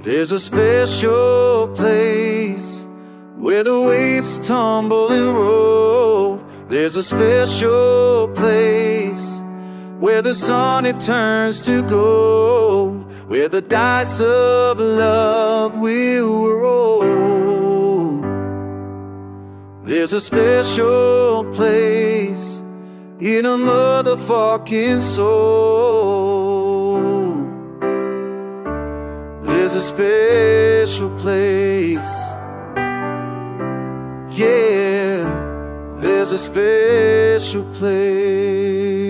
There's a special place where the waves tumble and roll. There's a special place where the sun it turns to gold, where the dice of love will roll. There's a special place in a motherfucking soul. There's a special place, yeah, there's a special place.